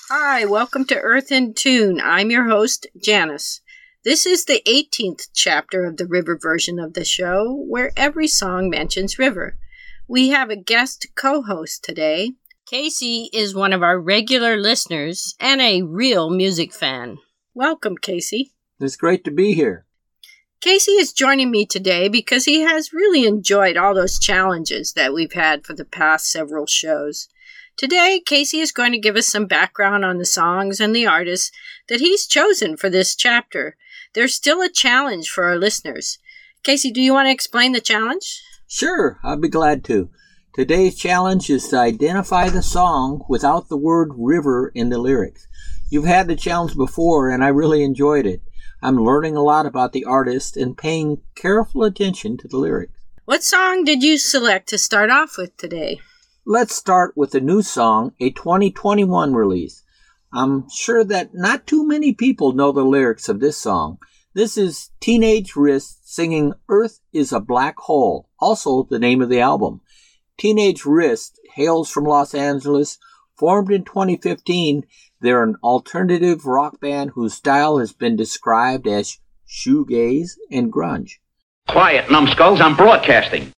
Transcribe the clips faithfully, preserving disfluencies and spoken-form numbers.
Hi, welcome to Earth in Tune. I'm your host, Janice. This is the eighteenth chapter of the river version of the show, where every song mentions river. We have a guest co-host today. Casey is one of our regular listeners and a real music fan. Welcome, Casey. It's great to be here. Casey is joining me today because he has really enjoyed all those challenges that we've had for the past several shows. Today, Casey is going to give us some background on the songs and the artists that he's chosen for this chapter. There's still a challenge for our listeners. Casey, do you want to explain the challenge? Sure, I'd be glad to. Today's challenge is to identify the song without the word river in the lyrics. You've had the challenge before, and I really enjoyed it. I'm learning a lot about the artist and paying careful attention to the lyrics. What song did you select to start off with today? Let's start with a new song, a twenty twenty-one release. I'm sure that not too many people know the lyrics of this song. This is Teenage Wrist singing Earth is a Black Hole, also the name of the album. Teenage Wrist hails from Los Angeles. Formed in twenty fifteen, they're an alternative rock band whose style has been described as shoegaze and grunge. Quiet, numbskulls, I'm broadcasting.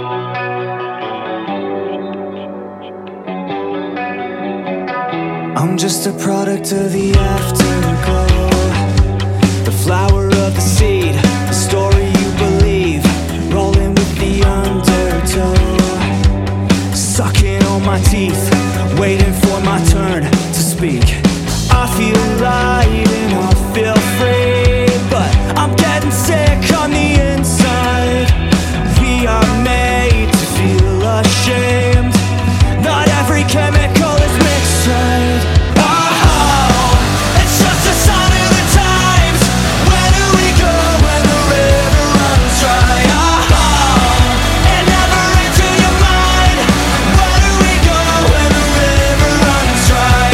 I'm just a product of the afterglow, the flower of the seed, the story you believe, rolling with the undertow, sucking on my teeth, waiting for my turn to speak. I feel light and I feel free, but I'm getting sick on the inside. We are made to feel ashamed. Not every chemical is mixed right. Oh, it's just a sign of the times. Where do we go when the river runs dry? Oh, and never into your mind. Where do we go when the river runs dry?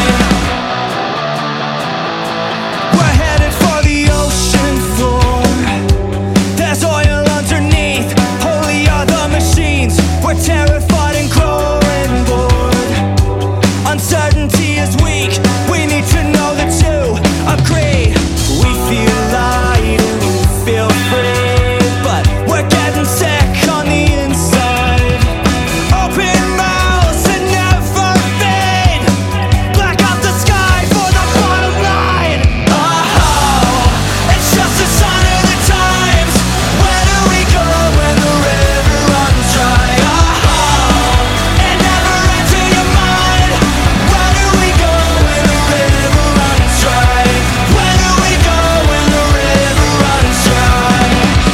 We're headed for the ocean floor. There's oil underneath. Holy are the machines. We're terrified and growing bored. Uncertainty is weak. We need to know the two agree. We feel light and we feel free, but we're getting sick on the inside. Open mouths and never fade. Black out the sky for the bottom line. Oh, it's just a sign of the times. Where do we go when the river runs dry? Oh, and never into your mind. Where do we go when the river runs dry? Where do we go when the river runs dry?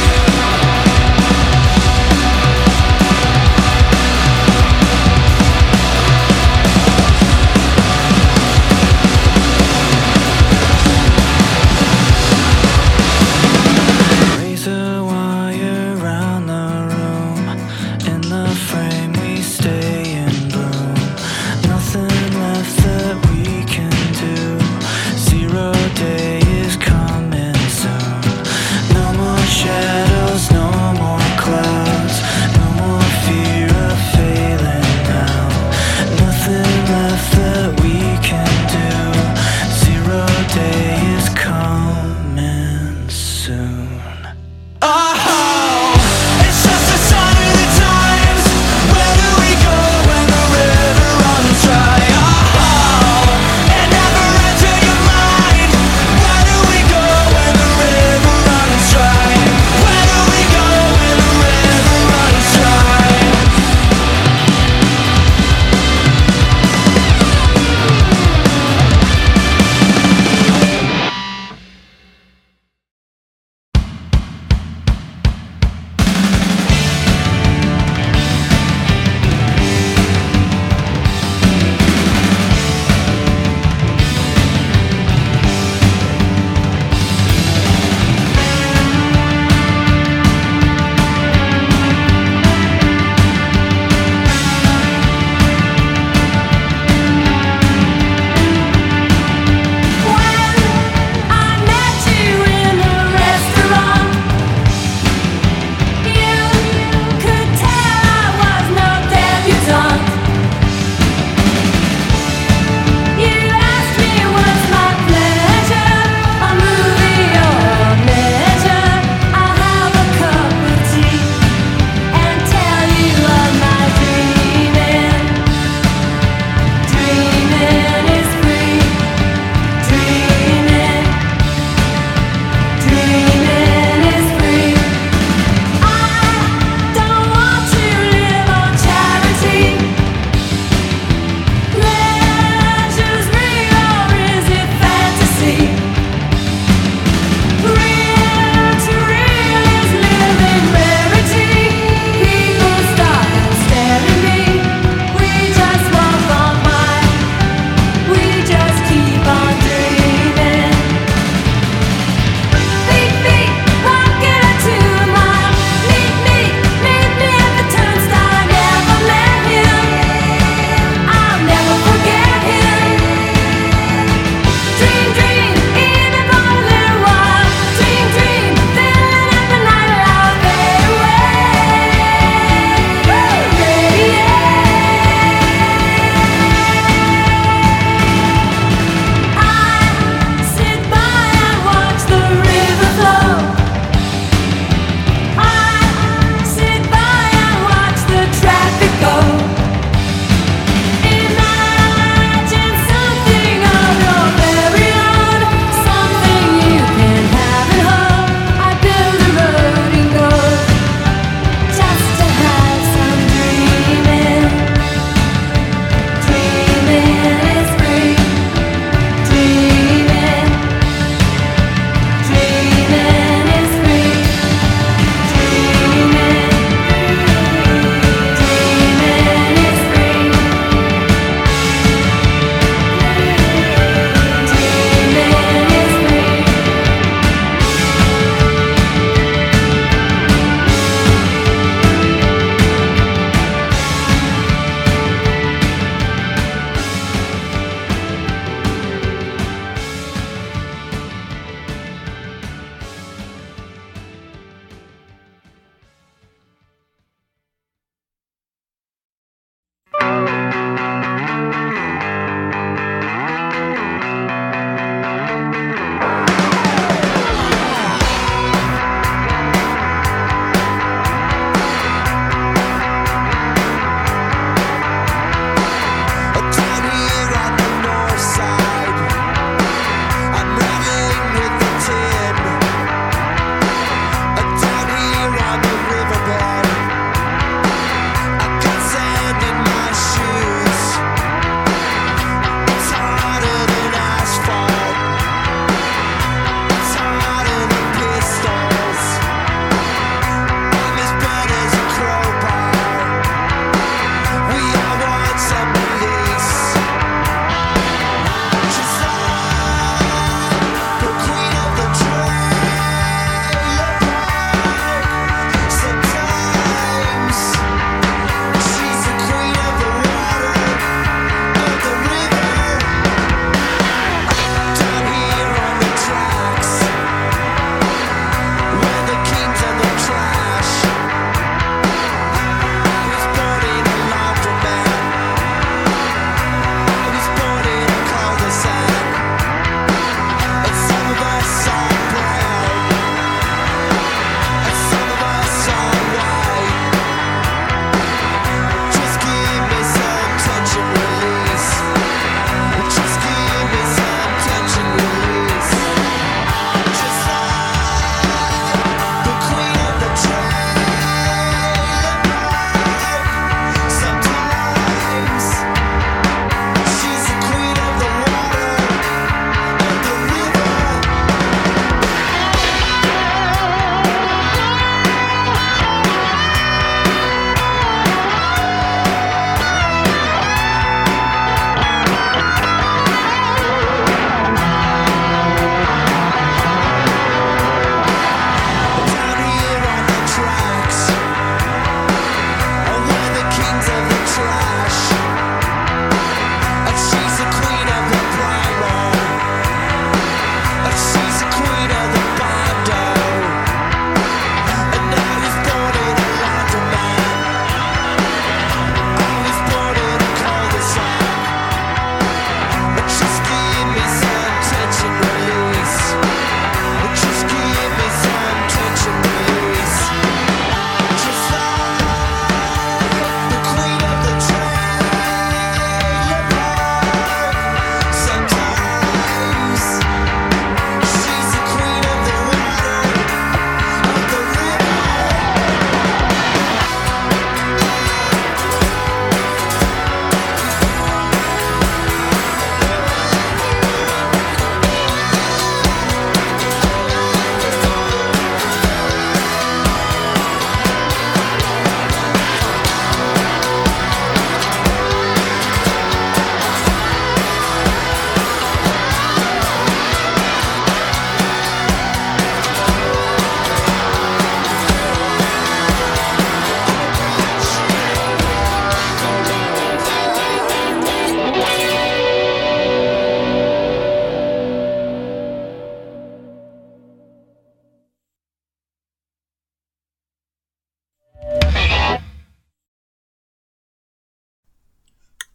Razor wire round the room. In the frame we stay in bloom. Nothing left that we can do. Zero day is coming soon. No more shadows, no more clouds. No more fear of failing now. Nothing left that we can do. Zero day is coming soon. Oh, it's just a sign of the times. Where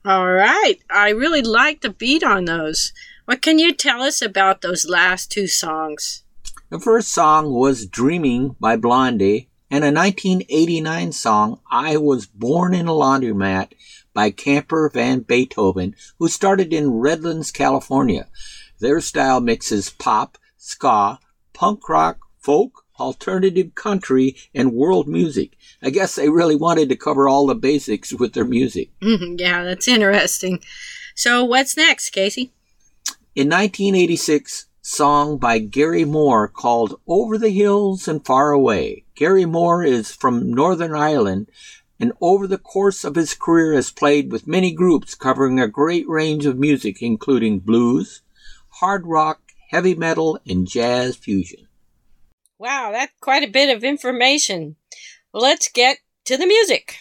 All right. I really like the beat on those. What can you tell us about those last two songs? The first song was Dreaming by Blondie, and a nineteen eighty-nine song, I Was Born in a Laundromat, by Camper Van Beethoven, who started in Redlands, California. Their style mixes pop, ska, punk rock, folk, alternative country, and world music. I guess they really wanted to cover all the basics with their music. Yeah, that's interesting. So what's next, Casey? In nineteen eighty-six, song by Gary Moore called Over the Hills and Far Away. Gary Moore is from Northern Ireland, and over the course of his career has played with many groups covering a great range of music, including blues, hard rock, heavy metal, and jazz fusion. Wow, that's quite a bit of information. Well, let's get to the music.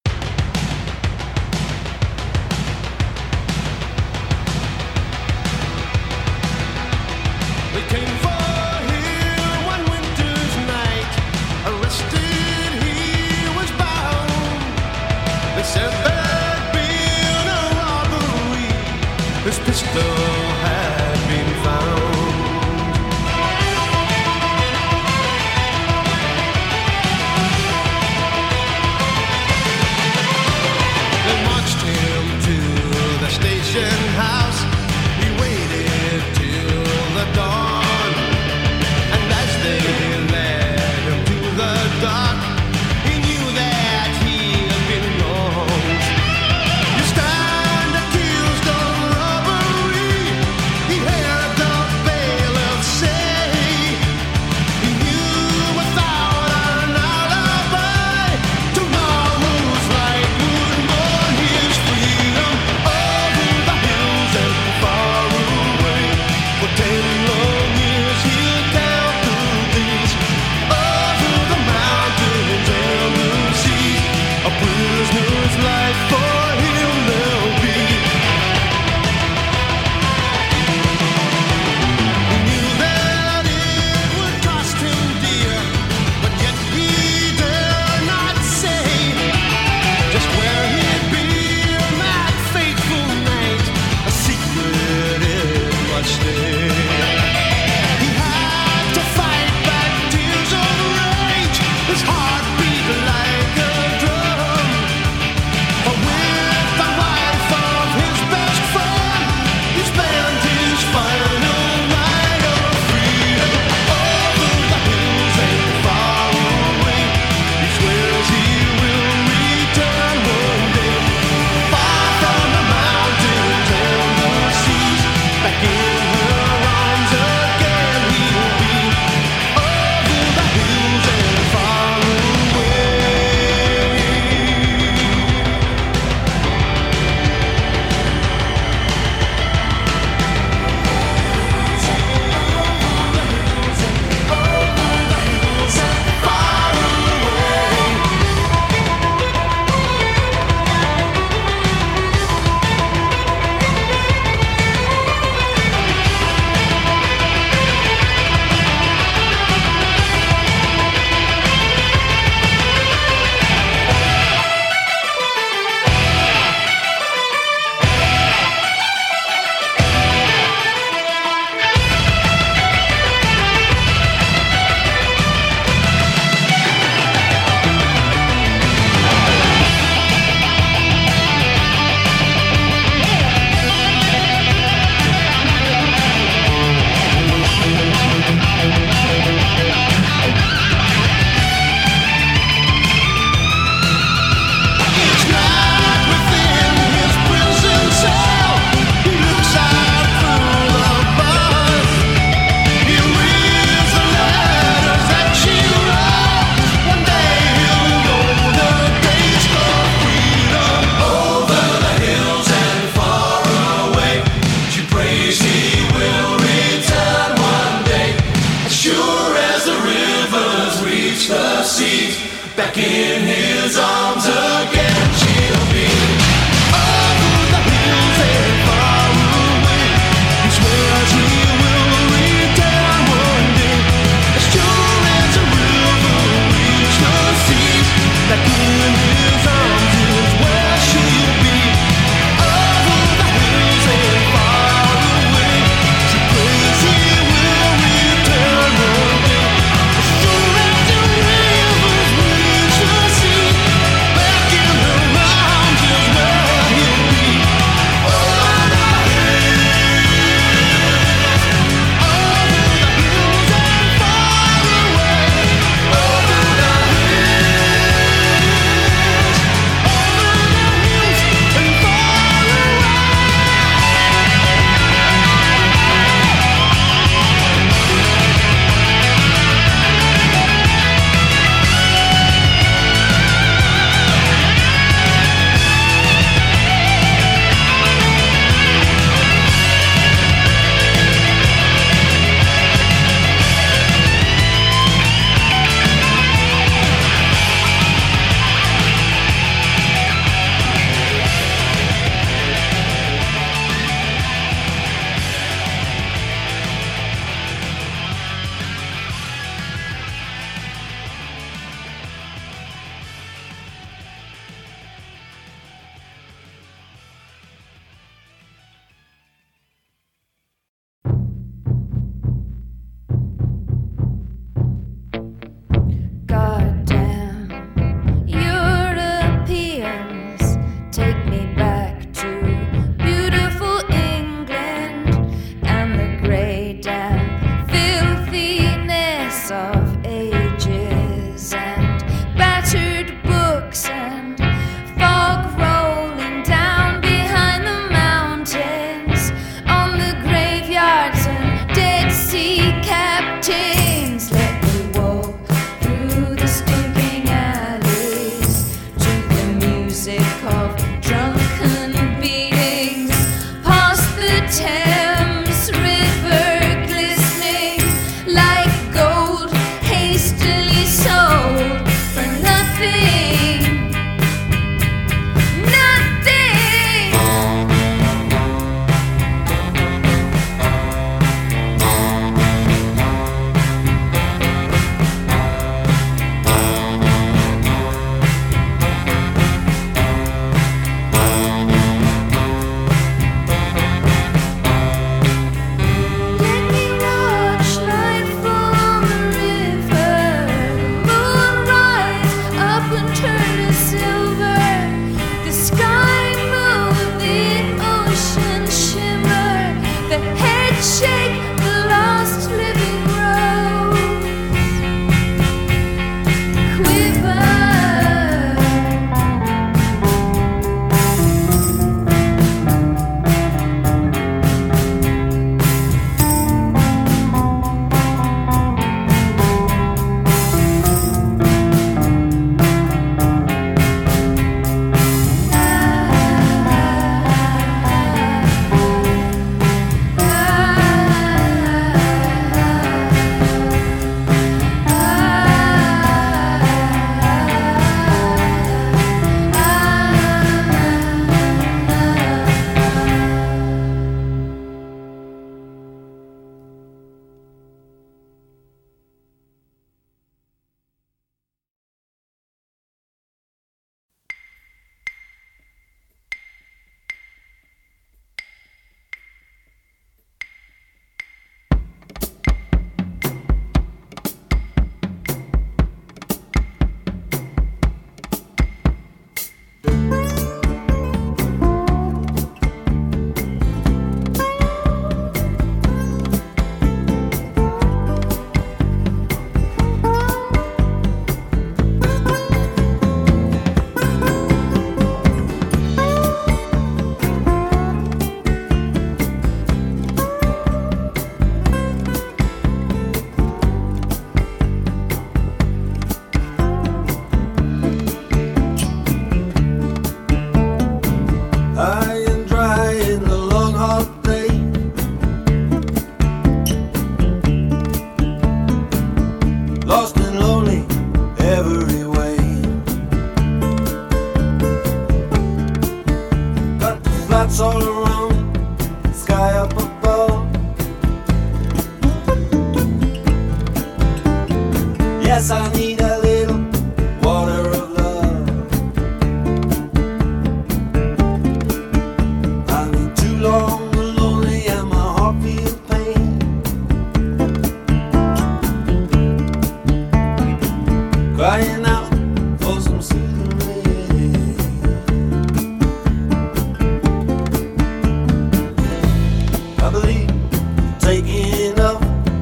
They came for him one winter's night. Arrested, he was bound. They said there'd been a robbery. His pistol had been found. They marched him to the station house. He waited till the dawn. lights all around, sky up above. Yes, I need a little water of love. I've been too long and lonely and my heart feels pain. Crying out for some soothing rain. I believe taking up.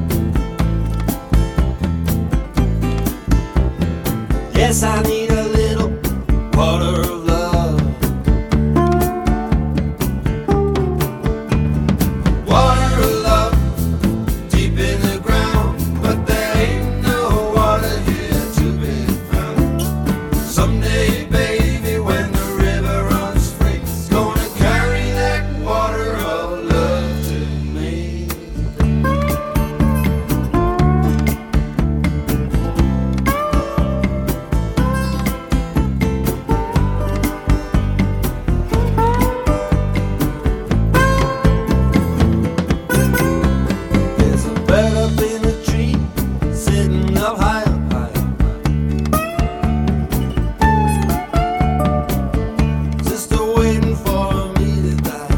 Yes, I need a little water of love. Water of love, deep in the ground, but there ain't no water here to be found. Someday, baby, when the river runs free, it's gonna carry that water of love to me. There's a bird up in a tree, sitting up high, up high, just a waiting for me to die.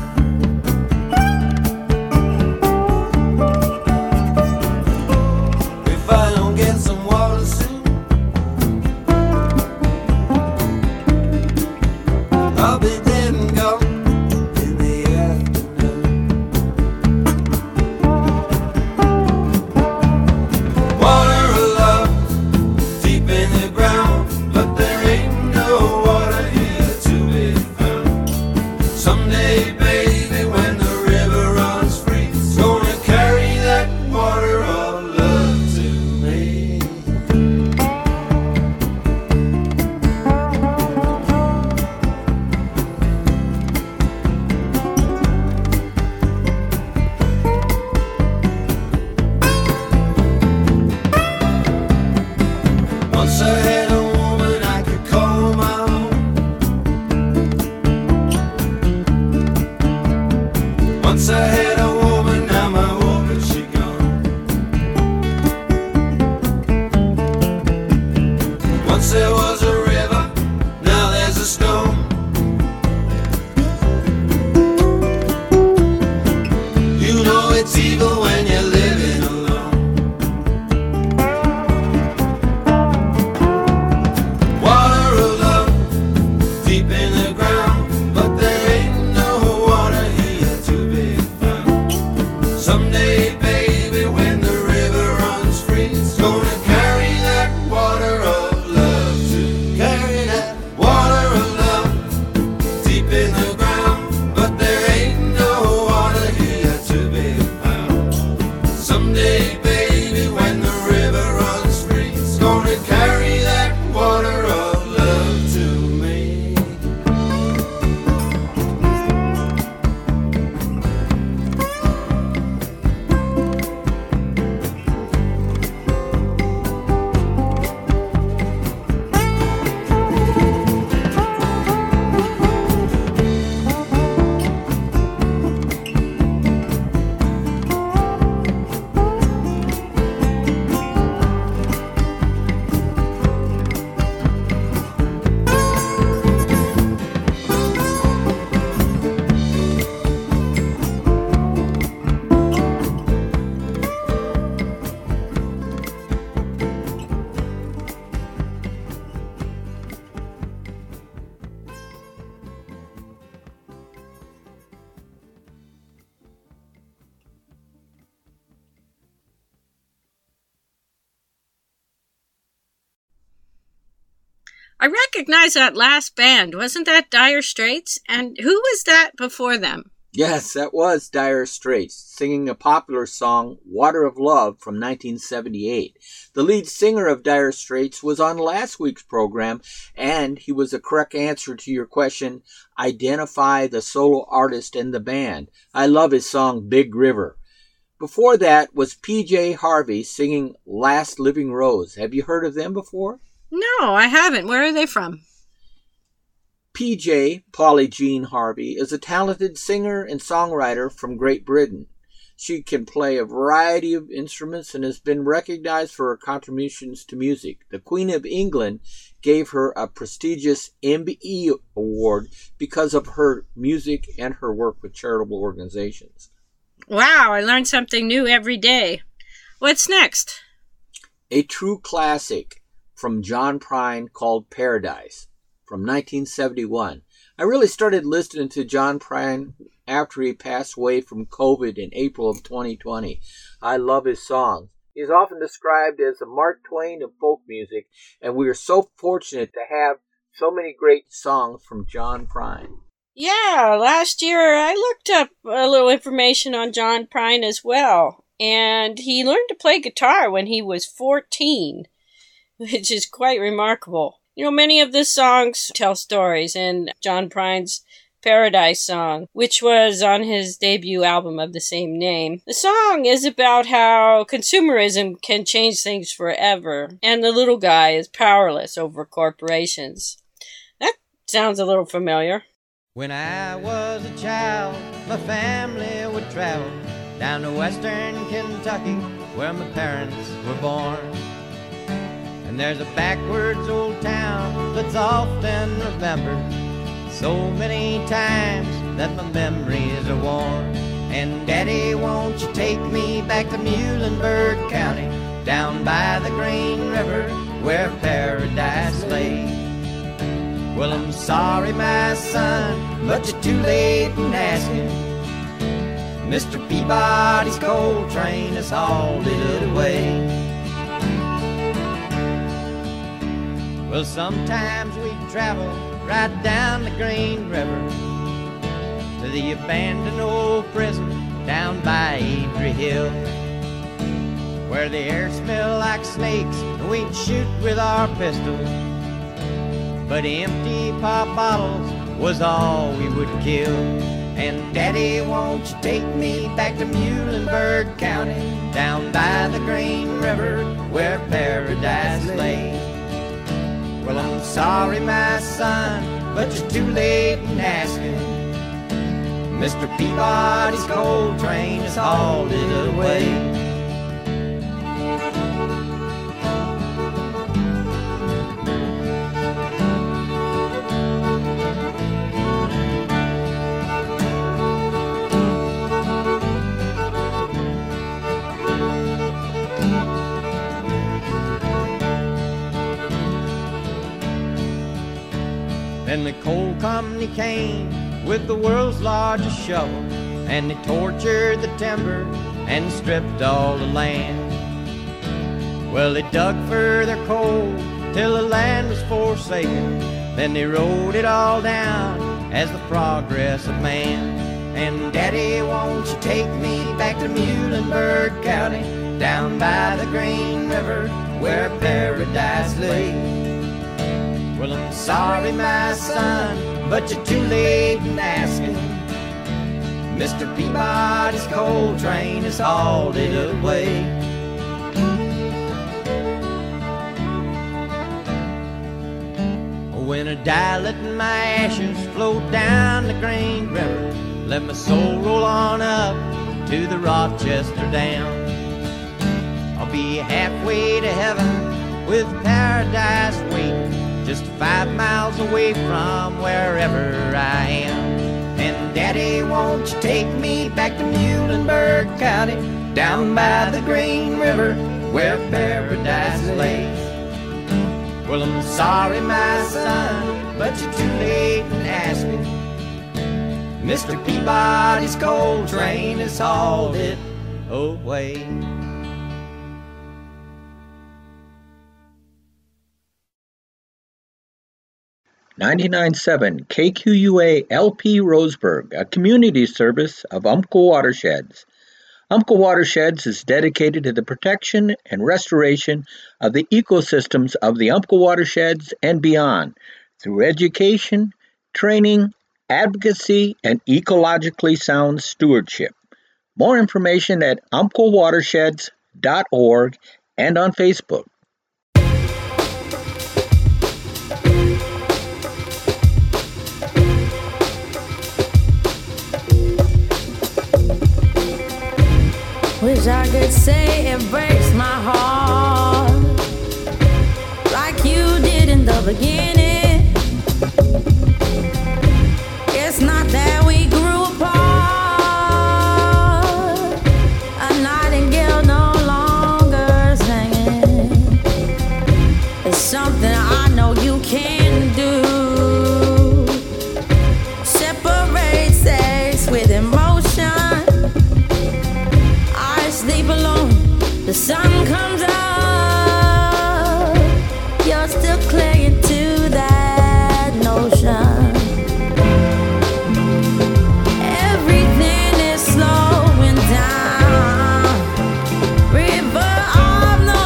If I don't get some water soon, I'll be dead and gone in the afternoon. Water of love, deep in the ground, but there ain't no water here to be found. Someday, baby, when the river runs free, it's gonna carry that water of love to me. Once I had a woman I could call my own. Once I had a woman, now my woman she gone. Once there was a river, now there's a stone. You know it's evil when you're living alone. Water of love, deep in the ground, but there ain't no water here to be found. Someday, baby, when the river runs free, it's gonna carry that water of love to carry that water of love, deep in the ground, but there ain't no water here to be found. Someday, baby, when the river runs free, it's gonna carry that water of love to me. I recognize that last band. Wasn't that Dire Straits? And who was that before them? Yes, that was Dire Straits, singing a popular song, Water of Love, from nineteen seventy-eight. The lead singer of Dire Straits was on last week's program, and he was the correct answer to your question, identify the solo artist in the band. I love his song, Big River. Before that was P J Harvey singing Last Living Rose. Have you heard of them before? No, I haven't. Where are they from? P J, Polly Jean Harvey, is a talented singer and songwriter from Great Britain. She can play a variety of instruments and has been recognized for her contributions to music. The Queen of England gave her a prestigious M B E award because of her music and her work with charitable organizations. Wow, I learn something new every day. What's next? A true classic from John Prine called Paradise from nineteen seventy-one. I really started listening to John Prine after he passed away from COVID in April of twenty twenty. I love his songs. He is often described as the Mark Twain of folk music, and we are so fortunate to have so many great songs from John Prine. Yeah, last year I looked up a little information on John Prine as well, and he learned to play guitar when he was fourteen, which is quite remarkable. You know, many of the songs tell stories, and John Prine's Paradise song, which was on his debut album of the same name. The song is about how consumerism can change things forever, and the little guy is powerless over corporations. That sounds a little familiar. When I was a child, my family would travel down to western Kentucky, where my parents were born. And there's a backwards old town that's often remembered so many times that my memories are worn. And Daddy, won't you take me back to Muhlenberg County, down by the Green River where paradise lay? Well, I'm sorry, my son, but you're too late in asking. Mister Peabody's coal train has hauled it away. Well, sometimes we travel right down the Green River to the abandoned old prison down by Adrie Hill, where the air smelled like snakes and we'd shoot with our pistols, but empty pop bottles was all we would kill. And Daddy, won't you take me back to Muhlenberg County, down by the Green River where paradise lay? Well, I'm sorry, my son, but you're too late in asking. Mister Peabody's coal train has hauled it away. Then the coal company came with the world's largest shovel, and they tortured the timber and stripped all the land. Well, they dug for their coal till the land was forsaken, then they wrote it all down as the progress of man. And Daddy, won't you take me back to Muhlenberg County, down by the Green River where paradise lay? Well, I'm sorry, my son, but you're too late in asking. Mister Peabody's coal train has hauled it away. When I die, let my ashes float down the Green River, let my soul roll on up to the Rochester Dam. I'll be halfway to heaven with paradise waiting, just five miles away from wherever I am. And Daddy, won't you take me back to Muhlenberg County, down by the Green River where paradise lay? Well, I'm sorry, my son, but you're too late in asking. Mister Peabody's coal train has hauled it away. ninety-nine point seven K Q U A L P Roseburg, a community service of Umpqua Watersheds. Umpqua Watersheds is dedicated to the protection and restoration of the ecosystems of the Umpqua Watersheds and beyond through education, training, advocacy, and ecologically sound stewardship. More information at umpqua watersheds dot org. umpqua watersheds dot org. dot org and on Facebook. wish I could say it breaks my heart like you did in the beginning. It's not that we grew apart. A nightingale no longer singing. It's something I know you can do. Separate sex with emotion. I sleep alone, the sun comes up. You're still clinging to that notion. Everything is slowing down. River of no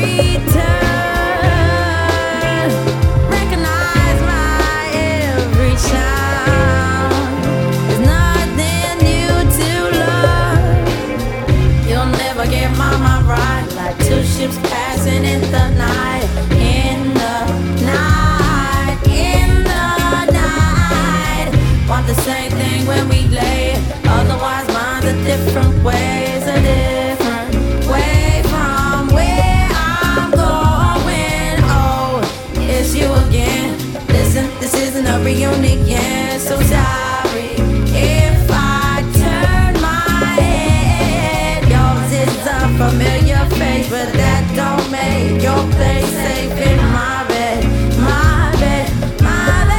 return. Recognize my every sound. There's nothing new to learn. You'll never get my mind right, like two ships passing in the night. In the night, in the night. Want the same thing when we lay. Otherwise, mine's a different ways, a different way from where I'm going. Oh, it's you again. Listen, this isn't a reunion. So sorry if I turn my head. Yours is a familiar face, but that don't make your place safe in my bed, my bed, my bed.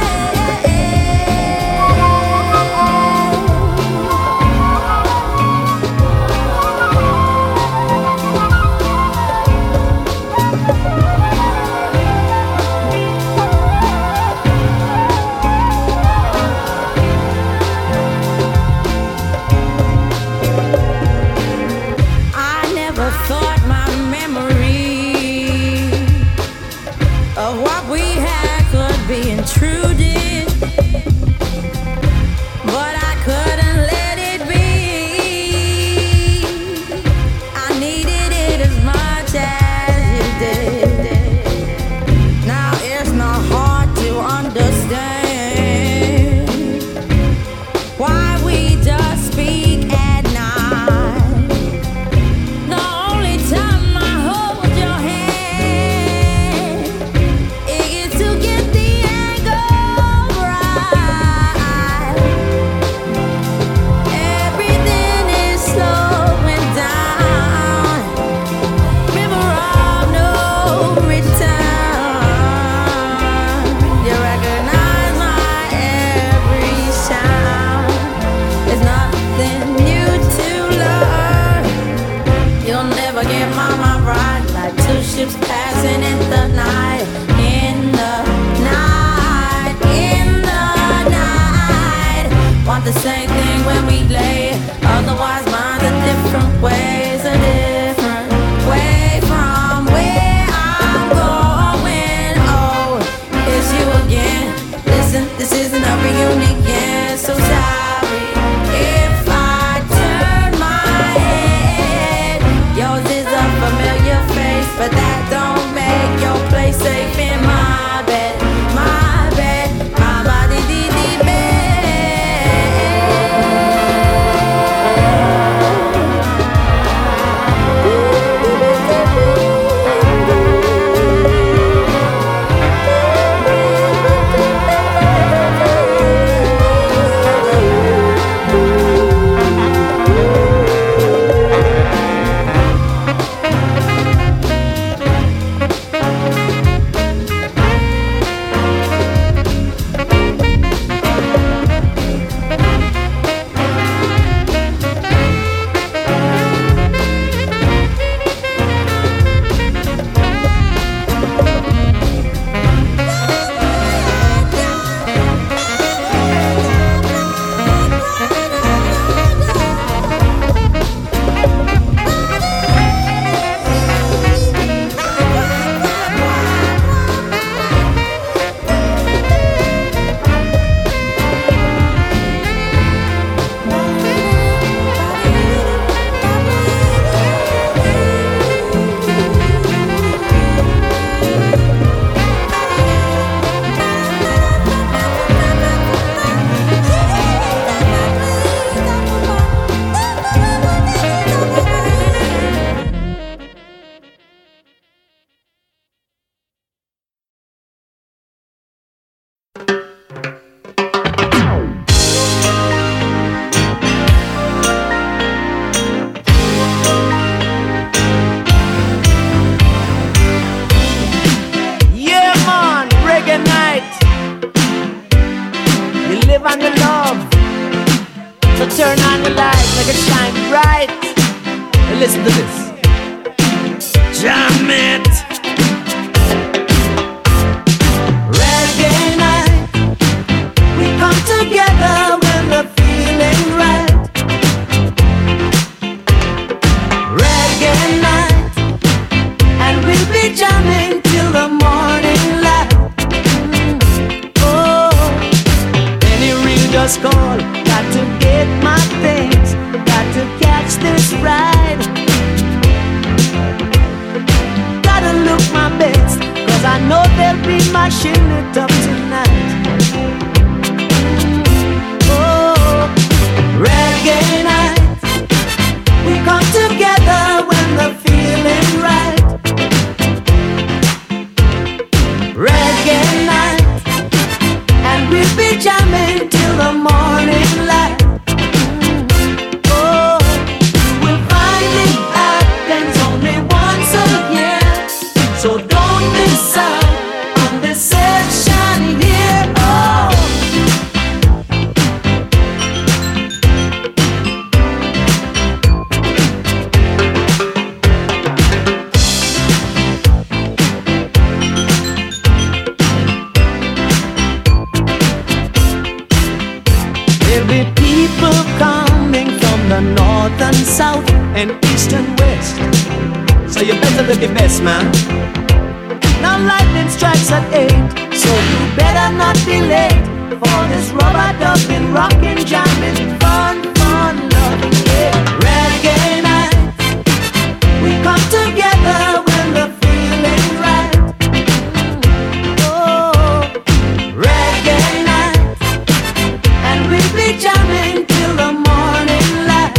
I never thought my memory of what we had could be intruded, but I couldn't let it be. I needed it as much as you did. Now it's not hard to understand why we just speak at night. The only time I hold your hand is to get the angle right. Everything is slowing down. River of no return. You recognize my every sound. There's nothing new to learn. You'll never get my mind right, like two ships passing in the night. In the night, in the night. Want the same thing when we lay. Otherwise, mine's a different ways, a different way from where I'm going. Oh, it's you again. Listen, this isn't a reunion. So sorry if I turn my head. Yours is a familiar face, but that don't make your place safe in my bed, my bed, my body, dee, dee, bed. right. And listen to this. Jam it. Reggae night, we come together when the feeling right. Reggae night, and we'll be jamming till the morning light. Oh, any real just call. Got to get my things, got to catch this ride. Gotta look my best, cause I know they'll be mashing it up tonight. Oh, reggae night, we come together when the feeling right. Reggae night, and we'll be jamming till the morning light. Oh, you will find it happens only once a year, so don't miss out on this session here. Oh, there'll be people coming from the north and south and east and west, so you better look your best, man. Now lightning strikes at eight, so you better not be late for this rubber dubbing, rockin', jamming, fun, fun, loving, yeah. Reggae night, we come together when the feeling right. Oh, reggae night, and we'll be jamming till the morning light.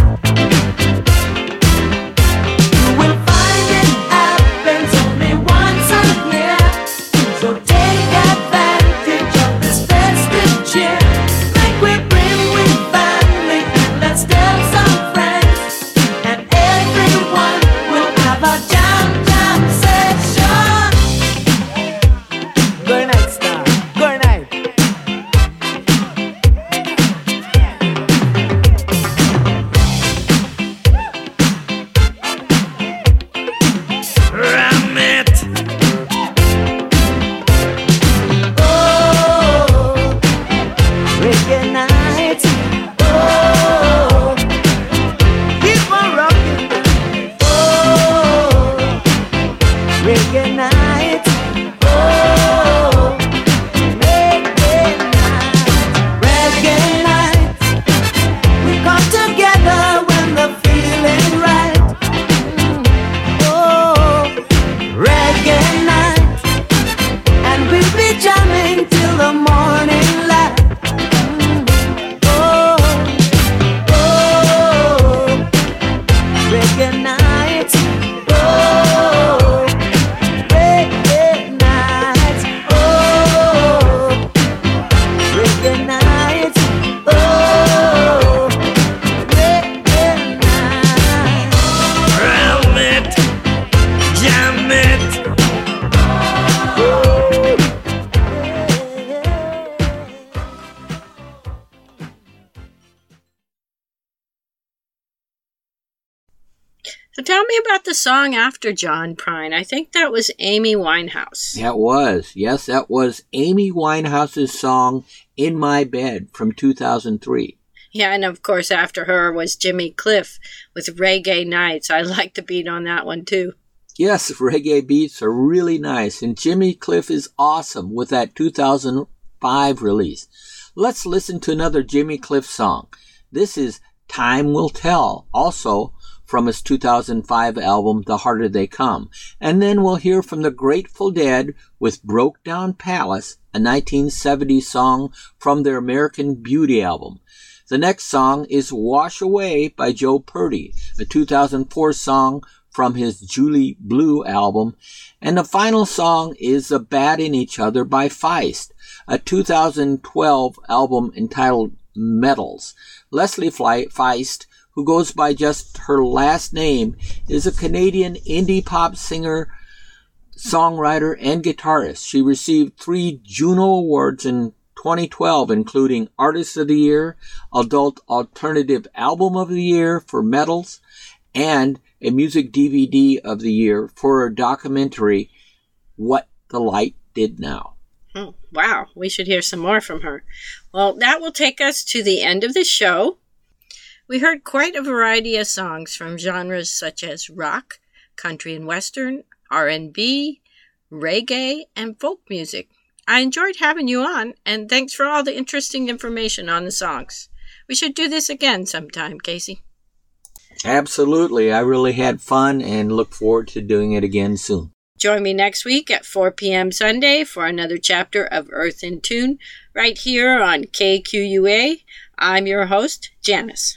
You will find it happens only once a year, so take advantage of this festive cheer. Make we bring with family and let's tell some friends, and everyone will have a jam jam session. Good night, star. Good night. Ram it. Oh, reggae night. Oh, keep on rocking. Oh, reggae night. Oh, reggae night. Reggae night, we come together when the feeling right. Oh, reggae night, and we'll be jamming till the morning light. Oh, oh, reggae night. Oh, reggae night. Oh, reggae night. Oh, reggae night. Ram it, jam it. So tell me about the song after John Prine. I think that was Amy Winehouse. That was, yes, that was Amy Winehouse's song In My Bed from two thousand three. Yeah, and of course after her was Jimmy Cliff with Reggae Nights. I like the beat on that one too. Yes, reggae beats are really nice, and Jimmy Cliff is awesome with that two thousand five release. Let's listen to another Jimmy Cliff song. This is Time Will Tell, also from his two thousand five album, The Harder They Come. And then we'll hear from the Grateful Dead with Broke Down Palace, a nineteen seventy song from their American Beauty album. The next song is Wash Away by Joe Purdy, a two thousand four song from his Julie Blue album. And the final song is The Bad in Each Other by Feist, a two thousand twelve album entitled Metals. Leslie Feist, who goes by just her last name, is a Canadian indie pop singer, songwriter, and guitarist. She received three Juno Awards in twenty twelve, including Artist of the Year, Adult Alternative Album of the Year for Metals, and a Music D V D of the Year for her documentary, What the Light Did Now. Oh, wow, we should hear some more from her. Well, that will take us to the end of the show. We heard quite a variety of songs from genres such as rock, country and western, R and B, reggae, and folk music. I enjoyed having you on, and thanks for all the interesting information on the songs. We should do this again sometime, Casey. Absolutely. I really had fun and look forward to doing it again soon. Join me next week at four p.m. Sunday for another chapter of Earth in Tune, right here on K Q U A. I'm your host, Janice.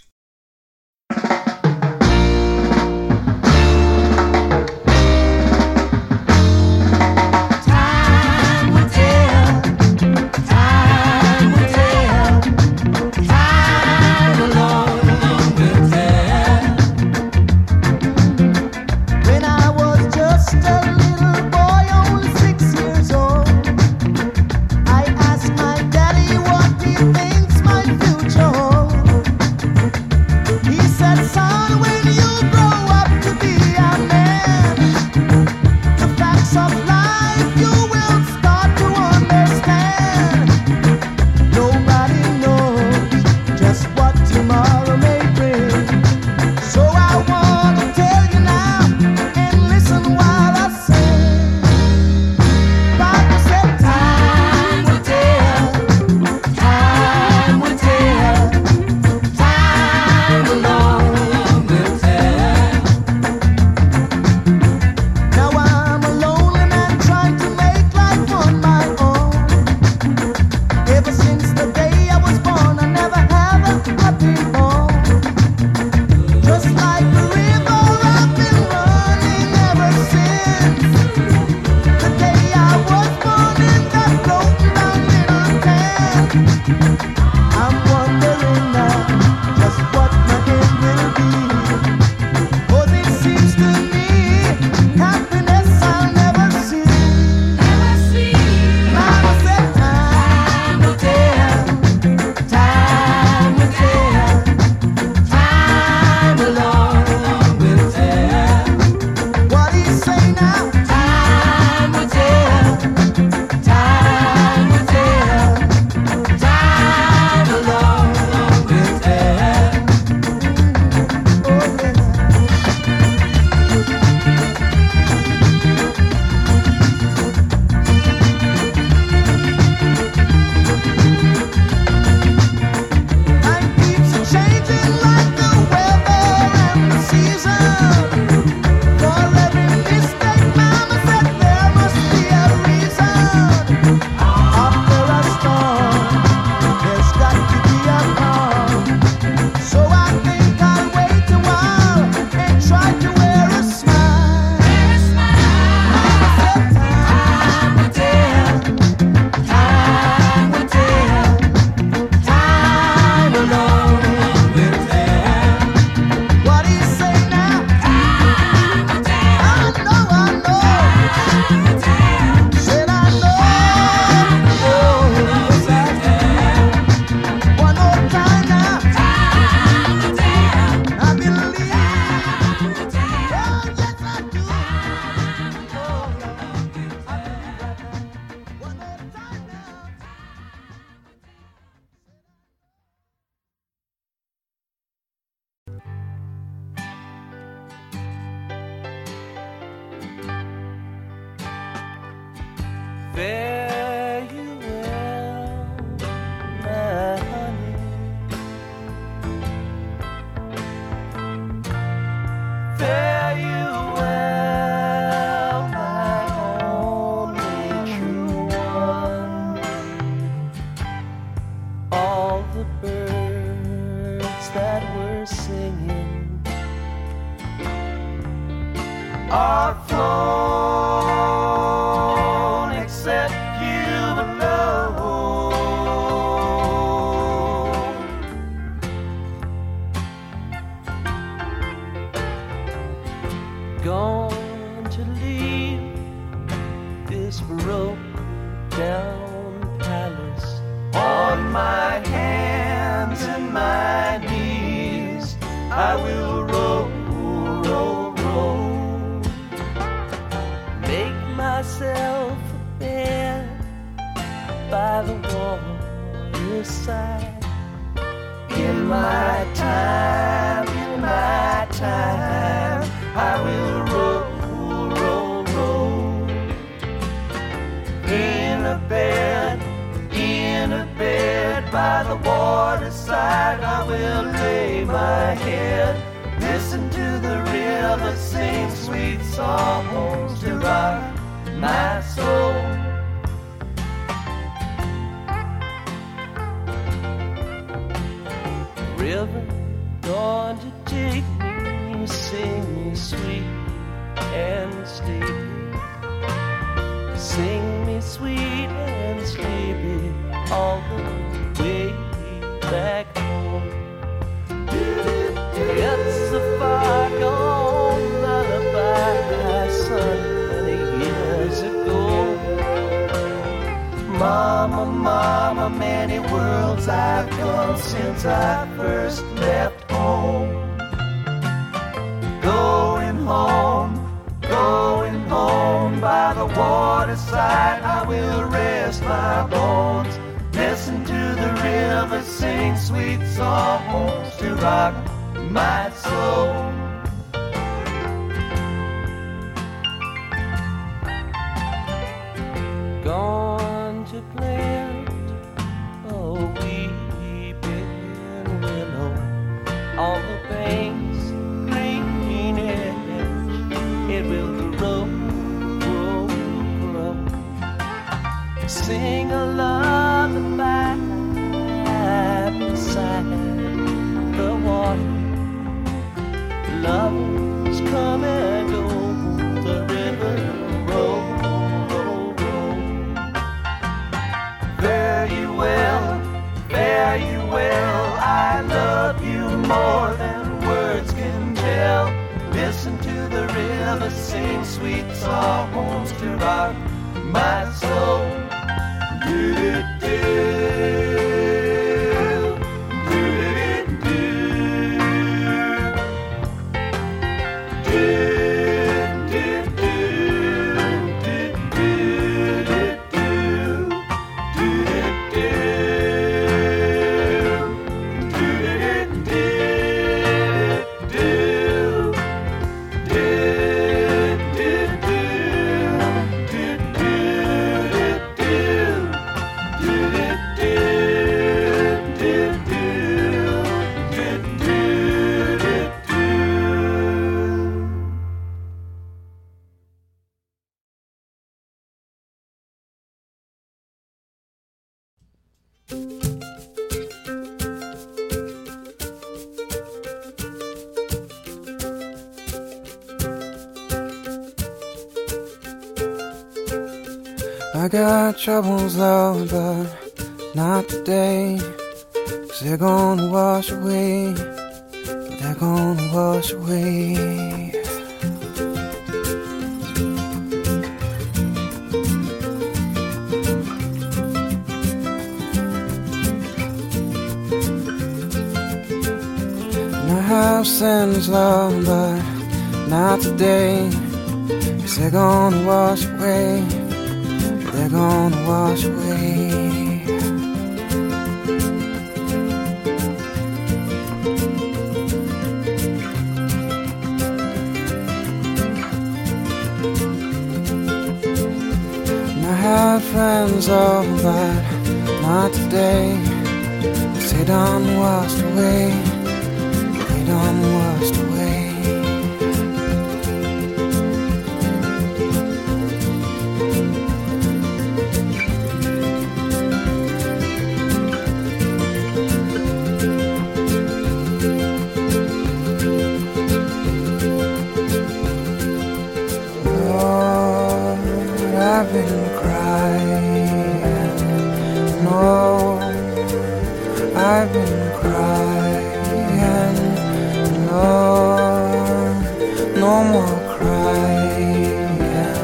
Fare you well, my honey. Fare you well, my only true one. All the birds that were singing are flown, except you alone. Going to leave this broke down palace my knees. I will roll, roll, roll. Make myself a bed by the waterside. In my time, in my time, I will roll, roll, roll. In a bed, in a bed by the waterside, I will lay my head. Listen to the river sing sweet songs to rock my soul. River, going to take me, sing me sweet and sleepy. Sing me sweet and sleepy all the way back home. It's a far gone lullaby sung many years ago. Mama, mama, many worlds I've come since I first left home. Going home, going home by the waterside, I will rest my bones. Listen to the river sing sweet songs to rock my soul. Gone to plant a weeping willow on the bank's green edge. It will grow, grow, grow. Sing a lullaby beside the water. Lovers come and go, the river roll, roll, roll. Fare you well, fare you well, I love you more than words can tell. Listen to the river sing sweet songs to rock my soul. Do-do-do. I got troubles, Lord, but not today. 'Cause they're gonna wash away. They're gonna wash away. And I have sins, Lord, but not today. 'Cause they're gonna wash away. They're gonna wash away. And I have friends, oh, but not today. 'Cause they done washed away. They done washed away. I've been crying, no, I've been crying, no, no more crying,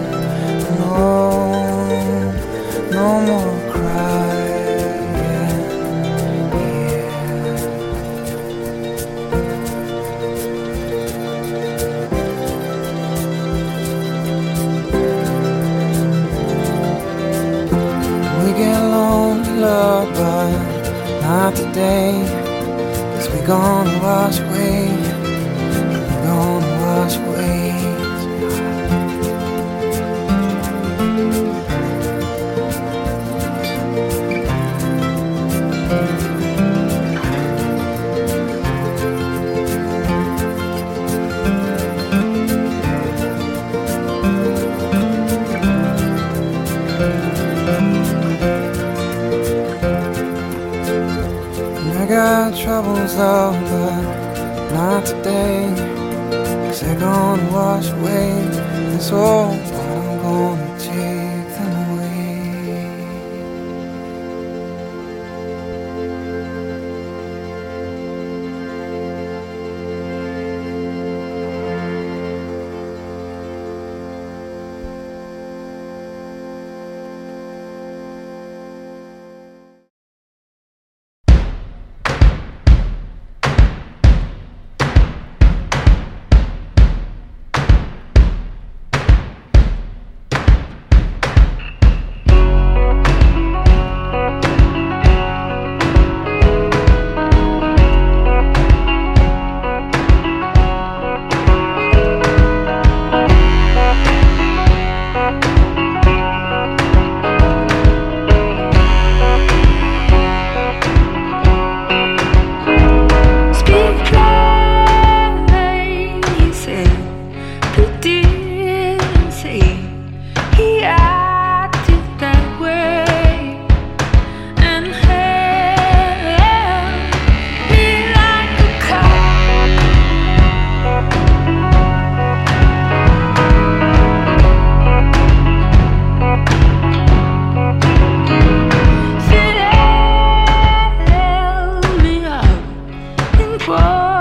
no, no more crying, yeah. gonna wash away, gonna wash away. I got troubles though, but not today. Cause they're gonna wash away this old, but I'm gonna take them away. Whoa.